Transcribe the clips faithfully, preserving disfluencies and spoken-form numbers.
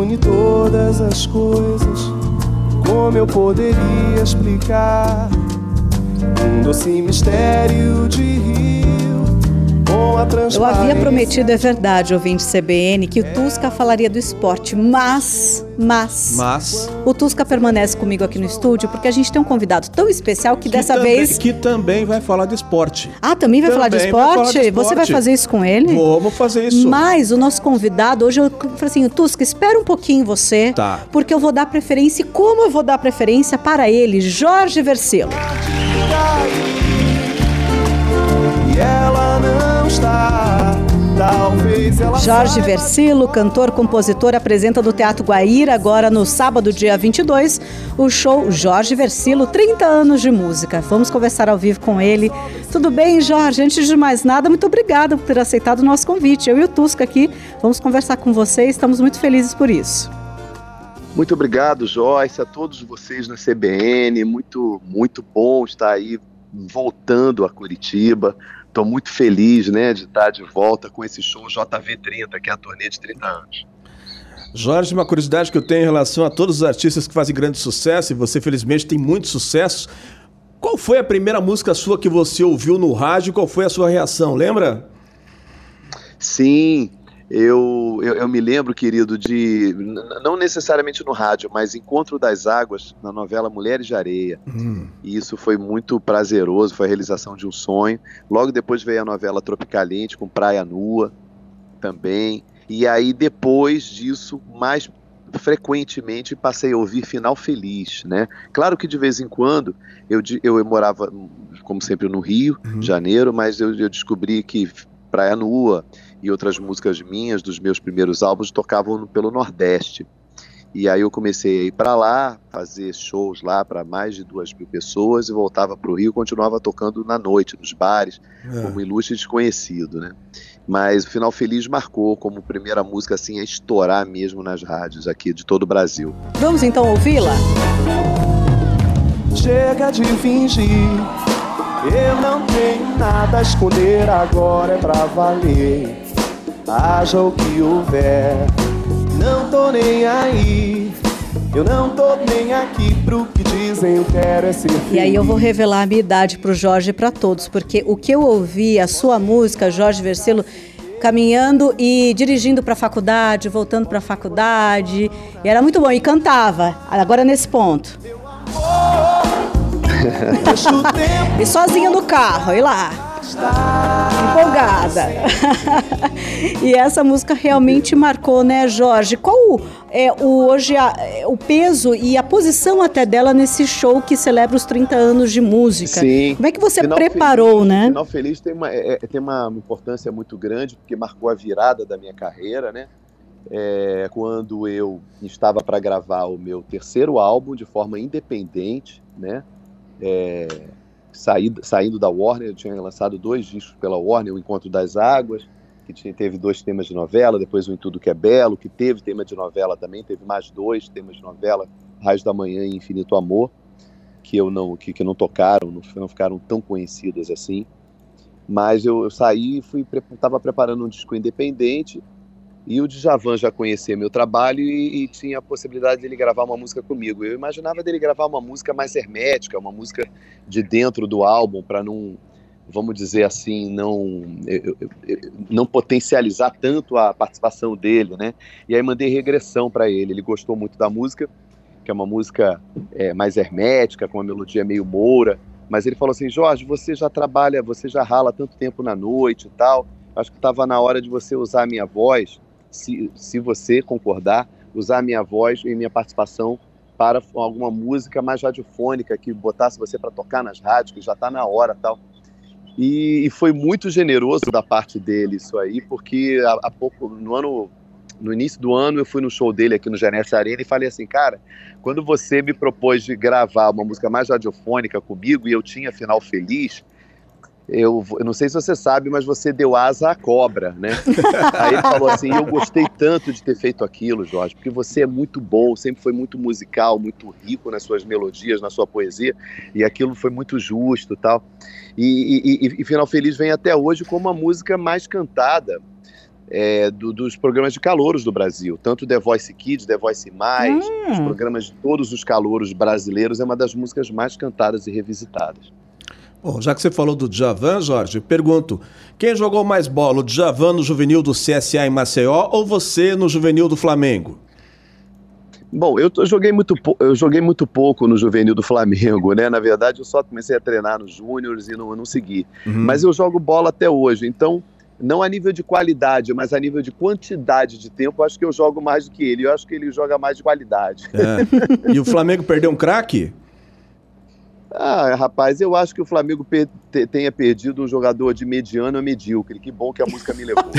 une todas as coisas. Como eu poderia explicar um doce mistério de rio com a transparência? Eu havia prometido, é verdade, ouvinte C B N, que o Tusca falaria do esporte, mas, mas, mas... o Tusca permanece comigo aqui no estúdio porque a gente tem um convidado tão especial que, que dessa também, vez... Que também vai falar de esporte. Ah, também vai, também falar, de esporte? vai falar de esporte? Você vai fazer isso com ele? Vamos fazer isso. Mas o nosso convidado, hoje eu falei assim, Tusca, espera um pouquinho você, tá. Porque eu vou dar preferência, e como eu vou dar preferência para ele, Jorge Versilo. E ela não está, talvez ela Jorge Versilo, cantor, compositor, apresenta do Teatro Guaíra, agora no sábado, dia vinte e dois, o show Jorge Versilo, trinta anos de música. Vamos conversar ao vivo com ele. Tudo bem, Jorge? Antes de mais nada, muito obrigada por ter aceitado o nosso convite. Eu e o Tusca aqui vamos conversar com você e estamos muito felizes por isso. Muito obrigado, Joyce, a todos vocês na C B N. Muito, muito bom estar aí voltando a Curitiba. Estou muito feliz, né, de estar de volta com esse show J V trinta, que é a turnê de trinta anos. Jorge, uma curiosidade que eu tenho em relação a todos os artistas que fazem grande sucesso, e você felizmente tem muito sucesso. Qual foi a primeira música sua que você ouviu no rádio? Qual foi a sua reação, lembra? Sim, eu, eu, eu me lembro, querido, de, não necessariamente no rádio, mas Encontro das Águas, na novela Mulheres de Areia. Hum. E isso foi muito prazeroso, foi a realização de um sonho. Logo depois veio a novela Tropicaliente, com Praia Nua, também. E aí, depois disso, mais frequentemente, passei a ouvir Final Feliz, né? Claro que de vez em quando, eu, eu, eu morava, como sempre, no Rio de uhum. Janeiro, mas eu, eu descobri que Praia Nua e outras músicas minhas, dos meus primeiros álbuns, tocavam pelo Nordeste. E aí eu comecei a ir para lá, fazer shows lá para mais de duas mil pessoas, e voltava para o Rio e continuava tocando na noite, nos bares, é. como ilustre desconhecido, né? Mas o Final Feliz marcou como primeira música assim, a estourar mesmo nas rádios aqui de todo o Brasil. Vamos então ouvi-la? Chega de fingir, eu não tenho nada a esconder, agora é pra valer. Haja o que houver, não tô nem aí. Eu não tô nem aqui pro que dizem, eu quero é ser feliz. E aí eu vou revelar a minha idade pro Jorge e pra todos, porque o que eu ouvi, a sua música, Jorge Versilo, caminhando e dirigindo pra faculdade, voltando pra faculdade, e era muito bom, e cantava, agora nesse ponto. E sozinha no carro, e lá. Empolgada. E essa música realmente marcou, né, Jorge? Qual é o, hoje a, o peso e a posição até dela nesse show que celebra os trinta anos de música? Sim. Como é que você Final preparou, Feliz, né? Final Feliz tem uma, é, tem uma importância muito grande, porque marcou a virada da minha carreira, né? É, quando eu estava para gravar o meu terceiro álbum de forma independente, né? É, saí, saindo da Warner, eu tinha lançado dois discos pela Warner, o Encontro das Águas, que tinha, teve dois temas de novela, depois o Em Tudo Que É Belo, que teve tema de novela também, teve mais dois temas de novela, Raios da Manhã e Infinito Amor, que, eu não, que, que não tocaram, não, não ficaram tão conhecidas assim. Mas eu, eu saí e estava preparando um disco independente, e o Djavan já conhecia meu trabalho e, e tinha a possibilidade dele gravar uma música comigo. Eu imaginava dele gravar uma música mais hermética, uma música de dentro do álbum, para não, vamos dizer assim, não, eu, eu, eu, não potencializar tanto a participação dele, né? E aí mandei regressão para ele. Ele gostou muito da música, que é uma música é, mais hermética, com uma melodia meio moura. Mas ele falou assim: Jorge, você já trabalha, você já rala tanto tempo na noite e tal, acho que estava na hora de você usar a minha voz. Se, se você concordar, usar a minha voz e minha participação para alguma música mais radiofônica, que botasse você para tocar nas rádios, que já está na hora tal. E, e foi muito generoso da parte dele isso aí, porque há, há pouco, no ano, no início do ano, eu fui no show dele aqui no Genesse Arena e falei assim: cara, quando você me propôs de gravar uma música mais radiofônica comigo e eu tinha Final Feliz, Eu, eu não sei se você sabe, mas você deu asa à cobra, né? Aí ele falou assim: eu gostei tanto de ter feito aquilo, Jorge, porque você é muito bom, sempre foi muito musical, muito rico nas suas melodias, na sua poesia, e aquilo foi muito justo e tal. E, e, e Final Feliz vem até hoje como a música mais cantada é, do, dos programas de calouros do Brasil, tanto The Voice Kids, The Voice Mais, Hum. os programas de todos os calouros brasileiros, é uma das músicas mais cantadas e revisitadas. Bom, já que você falou do Djavan, Jorge, pergunto, quem jogou mais bola, o Djavan no juvenil do C S A em Maceió ou você no juvenil do Flamengo? Bom, eu, eu, joguei muito, eu joguei muito pouco no juvenil do Flamengo, né? Na verdade, eu só comecei a treinar nos júniores e não, não segui. Uhum. Mas eu jogo bola até hoje, então, não a nível de qualidade, mas a nível de quantidade de tempo, eu acho que eu jogo mais do que ele. Eu acho que ele joga mais de qualidade. É. E o Flamengo perdeu um craque? Ah, rapaz, eu acho que o Flamengo per- te- tenha perdido um jogador de mediano a medíocre. Que bom que a música me levou.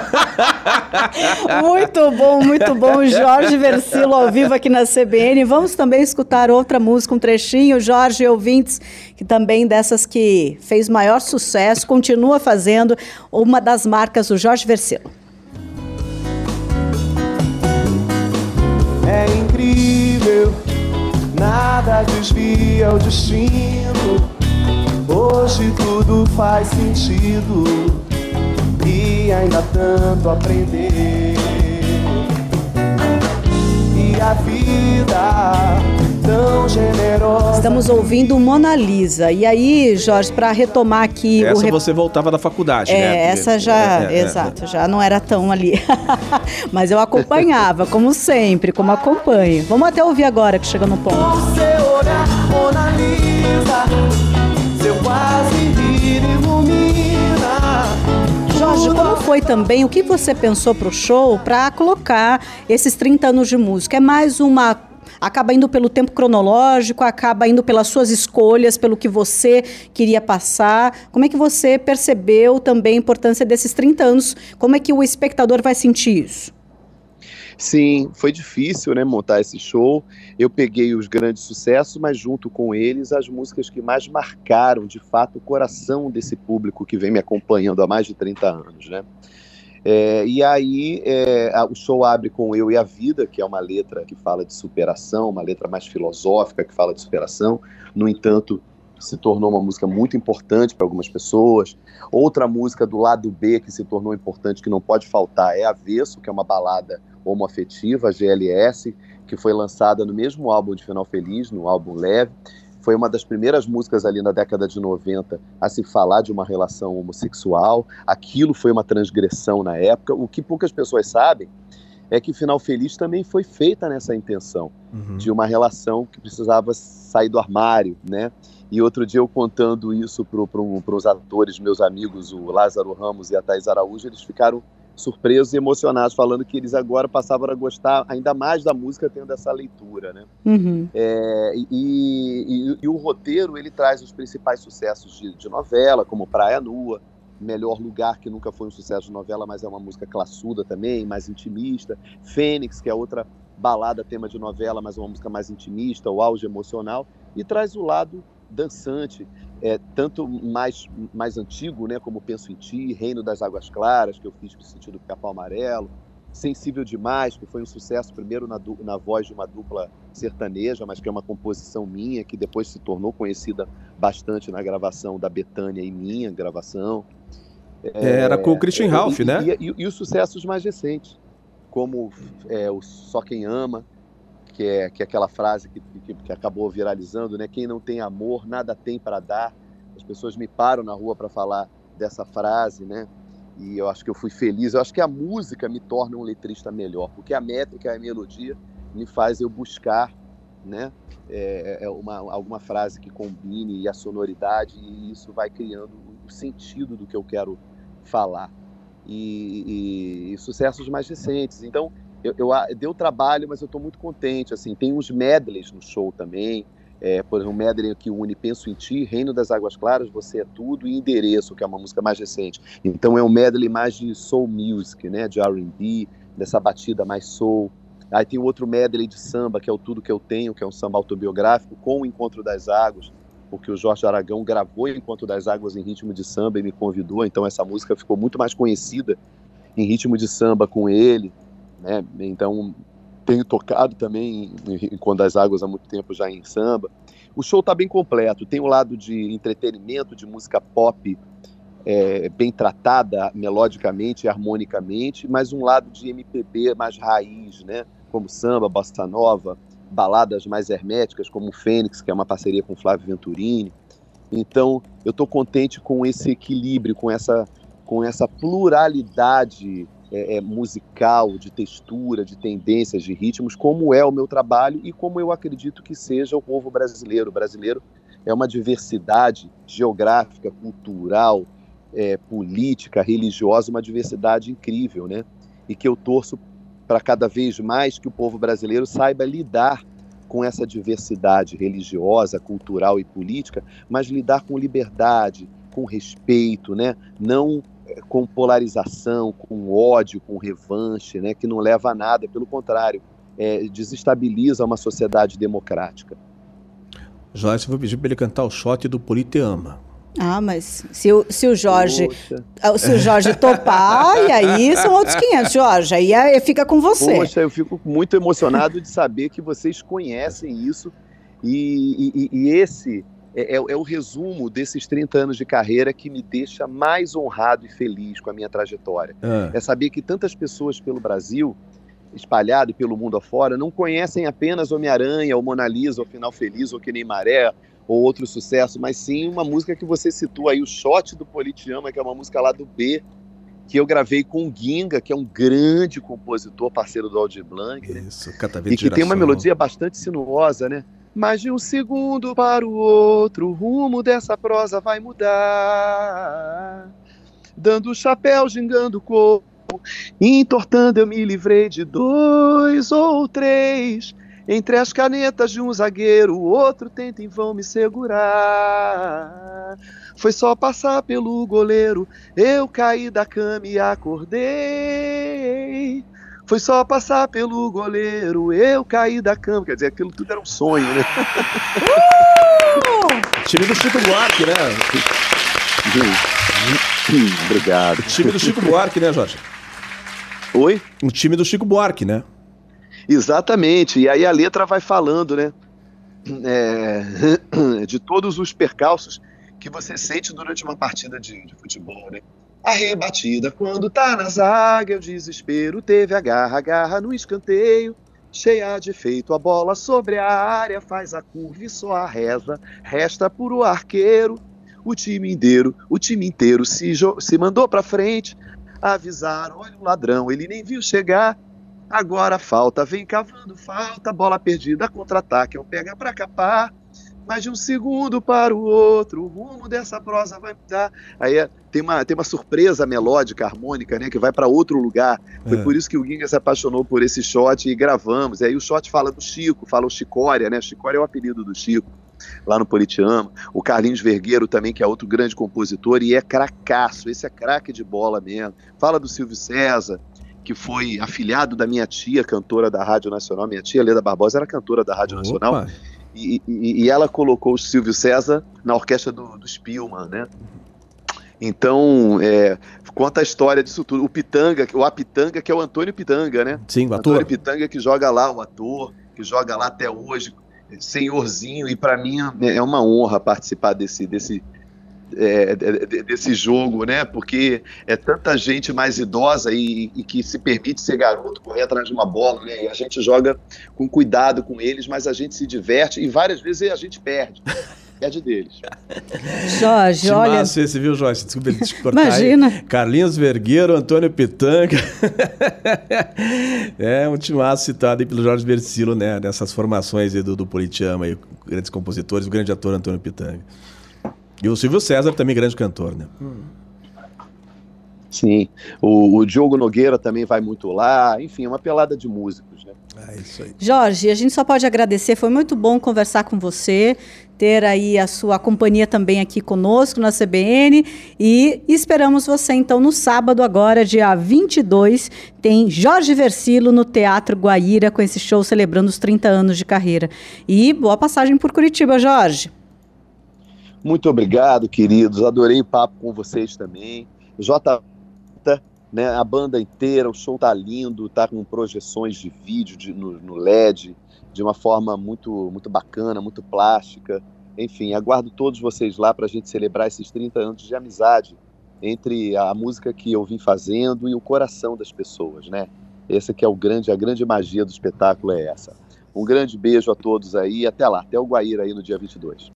Muito bom, muito bom. Jorge Versilo ao vivo aqui na C B N. Vamos também escutar outra música, um trechinho. Jorge, ouvintes, que também dessas que fez maior sucesso, continua fazendo, uma das marcas do Jorge Versilo. É incrível, nada desvia o destino. Hoje tudo faz sentido e ainda tanto aprender. E a vida tão generosa. Estamos ouvindo Mona Lisa. E aí, Jorge, para retomar aqui... Essa o rep... você voltava da faculdade, é, né? Essa já, é, é, exato, é. já não era tão ali. Mas eu acompanhava, como sempre, como acompanho. Vamos até ouvir agora, que chega no ponto. Você olhar, Mona Lisa, seu quase rir ilumina. Jorge, como foi também, o que você pensou para o show para colocar esses trinta anos de música? É mais uma... Acaba indo pelo tempo cronológico, acaba indo pelas suas escolhas, pelo que você queria passar. Como é que você percebeu também a importância desses trinta anos? Como é que o espectador vai sentir isso? Sim, foi difícil, né, montar esse show. Eu peguei os grandes sucessos, mas junto com eles as músicas que mais marcaram, de fato, o coração desse público que vem me acompanhando há mais de trinta anos, né? É, e aí é, a, o show abre com Eu e a Vida, que é uma letra que fala de superação, uma letra mais filosófica que fala de superação. No entanto, se tornou uma música muito importante para algumas pessoas. Outra música do lado B que se tornou importante, que não pode faltar, é Avesso, que é uma balada homoafetiva, G L S, que foi lançada no mesmo álbum de Final Feliz, no álbum Leve. Foi uma das primeiras músicas ali na década de noventa a se falar de uma relação homossexual. Aquilo foi uma transgressão na época. O que poucas pessoas sabem é que Final Feliz também foi feita nessa intenção, uhum. de uma relação que precisava sair do armário, né? E outro dia eu contando isso para pro, os atores, meus amigos, o Lázaro Ramos e a Thaís Araújo, eles ficaram surpresos e emocionados, falando que eles agora passavam a gostar ainda mais da música tendo essa leitura, né? Uhum. É, e, e, e o roteiro, ele traz os principais sucessos de, de novela, como Praia Nua, Melhor Lugar, que nunca foi um sucesso de novela, mas é uma música classuda também, mais intimista. Fênix, que é outra balada, tema de novela, mas é uma música mais intimista, o auge emocional, e traz o lado dançante, é, tanto mais, mais antigo, né, como Penso em Ti, Reino das Águas Claras, que eu fiz no sentido Pica-Pau Amarelo, Sensível Demais, que foi um sucesso primeiro na, na voz de uma dupla sertaneja, mas que é uma composição minha, que depois se tornou conhecida bastante na gravação da Bethânia e minha gravação. É, era com o Christian Ralph, e, né? E, e, e os sucessos mais recentes, como é, o Só Quem Ama, que é, que é aquela frase que, que, que acabou viralizando, né? Quem não tem amor, nada tem para dar. As pessoas me param na rua para falar dessa frase, né? E eu acho que eu fui feliz. Eu acho que a música me torna um letrista melhor, porque a métrica e a melodia me faz eu buscar, né? É, é uma, alguma frase que combine e a sonoridade, e isso vai criando o sentido do que eu quero falar. E, e, e sucessos mais recentes. Então, Eu, eu, deu trabalho, mas eu estou muito contente. Assim, tem uns medleys no show também. É, por exemplo, um medley que une Penso em Ti, Reino das Águas Claras, Você é Tudo e Endereço, que é uma música mais recente. Então é um medley mais de soul music, né, de R and B, dessa batida mais soul. Aí tem outro medley de samba, que é o Tudo Que Eu Tenho, que é um samba autobiográfico, com o Encontro das Águas, porque o Jorge Aragão gravou o Encontro das Águas em ritmo de samba e me convidou. Então essa música ficou muito mais conhecida em ritmo de samba com ele. Né? Então, tenho tocado também em Quando as Águas há muito tempo já em samba. O show está bem completo. Tem o lado de entretenimento, de música pop é, bem tratada melodicamente e harmonicamente, mas um lado de M P B mais raiz, né? Como samba, bossa nova, baladas mais herméticas, como o Fênix, que é uma parceria com Flávio Venturini. Então, eu estou contente com esse equilíbrio, com essa, com essa pluralidade é, é, musical, de textura, de tendências, de ritmos, como é o meu trabalho e como eu acredito que seja o povo brasileiro. O brasileiro é uma diversidade geográfica, cultural, é, política, religiosa, uma diversidade incrível, né? E que eu torço para cada vez mais que o povo brasileiro saiba lidar com essa diversidade religiosa, cultural e política, mas lidar com liberdade, com respeito, né? Não com polarização, com ódio, com revanche, né? Que não leva a nada, pelo contrário, é, desestabiliza uma sociedade democrática. Joyce, eu vou pedir para ele cantar o shot do Politeama. Ah, mas se o, se o Jorge Poxa. se o Jorge topar, e aí são outros quinhentos, Jorge, aí, aí fica com você. Poxa, eu fico muito emocionado de saber que vocês conhecem isso e, e, e esse é, é o resumo desses trinta anos de carreira que me deixa mais honrado e feliz com a minha trajetória. Ah. É saber que tantas pessoas pelo Brasil, espalhado pelo mundo afora, não conhecem apenas Homem-Aranha, ou Mona Lisa, ou Final Feliz, ou Que Nem Maré, ou outro sucesso, mas sim uma música que você citou aí, o Shot do Politeama, que é uma música lá do B, que eu gravei com o Ginga, que é um grande compositor, parceiro do Aldir Blanc, né? Isso, e que tem uma melodia bastante sinuosa, né? Mais de um segundo para o outro, o rumo dessa prosa vai mudar. Dando o chapéu, gingando o corpo, entortando eu me livrei de dois ou três. Entre as canetas de um zagueiro, o outro tenta em vão me segurar. Foi só passar pelo goleiro, eu caí da cama e acordei. Foi só passar pelo goleiro, eu caí da cama. Quer dizer, aquilo tudo era um sonho, né? Uh! Time do Chico Buarque, né? Obrigado. O time do Chico Buarque, né, Jorge? Oi? O time do Chico Buarque, né? Exatamente, e aí a letra vai falando, né, é, de todos os percalços que você sente durante uma partida de, de futebol, né? A rebatida quando tá na zaga, o desespero teve a garra, a garra no escanteio, cheia de efeito, a bola sobre a área faz a curva e só a reza, resta pro arqueiro, o time inteiro, o time inteiro se, se mandou pra frente, avisaram, olha o ladrão, ele nem viu chegar. Agora falta, vem cavando falta, bola perdida, contra-ataque, é um pega pra capar, mais de um segundo para o outro, o rumo dessa prosa vai mudar. Aí é, tem, uma, tem uma surpresa melódica, harmônica, né, que vai para outro lugar. Foi é. por isso que o Ginga se apaixonou por esse shot e gravamos. E aí o shot fala do Chico, fala o Chicória, né? Chicória é o apelido do Chico, lá no Politeama. O Carlinhos Vergueiro também, que é outro grande compositor e é cracaço, esse é craque de bola mesmo. Fala do Silvio César, que foi afilhado da minha tia, cantora da Rádio Nacional. Minha tia, Leda Barbosa, era cantora da Rádio Opa. Nacional. E, e, e ela colocou o Silvio César na orquestra do, do Spielmann, né? Então, é, conta a história disso tudo. O Pitanga, o Apitanga, que é o Antônio Pitanga, né? Sim, o ator. Antônio Pitanga, que joga lá, o ator, que joga lá até hoje, senhorzinho. E para mim é uma honra participar desse... desse É, desse jogo, né? Porque é tanta gente mais idosa e, e que se permite ser garoto, correr atrás de uma bola, né? E a gente joga com cuidado com eles, mas a gente se diverte e várias vezes a gente perde. Perde deles. Jorge, olha... Você viu, Jorge? Desculpa te cortar. Imagina. Aí. Carlinhos Vergueiro, Antônio Pitanga. É um timaço citado aí pelo Jorge Versilo, né? Nessas formações aí do, do Politeama, aí, grandes compositores, o grande ator Antônio Pitanga. E o Silvio César também, grande cantor, né? Hum. Sim, o, o Diogo Nogueira também vai muito lá, enfim, é uma pelada de músicos, né? É isso aí. Jorge, a gente só pode agradecer, foi muito bom conversar com você, ter aí a sua companhia também aqui conosco na C B N e esperamos você então no sábado agora, dia vinte e dois, tem Jorge Versilo no Teatro Guaíra com esse show celebrando os trinta anos de carreira. E boa passagem por Curitiba, Jorge. Muito obrigado, queridos. Adorei o papo com vocês também. J, né, a banda inteira, o show tá lindo, tá com projeções de vídeo de, no, no L E D, de uma forma muito, muito bacana, muito plástica. Enfim, aguardo todos vocês lá para a gente celebrar esses trinta anos de amizade entre a música que eu vim fazendo e o coração das pessoas, né? Essa que é o grande, a grande magia do espetáculo é essa. Um grande beijo a todos aí, até lá, até o Guaíra aí no dia vinte e dois.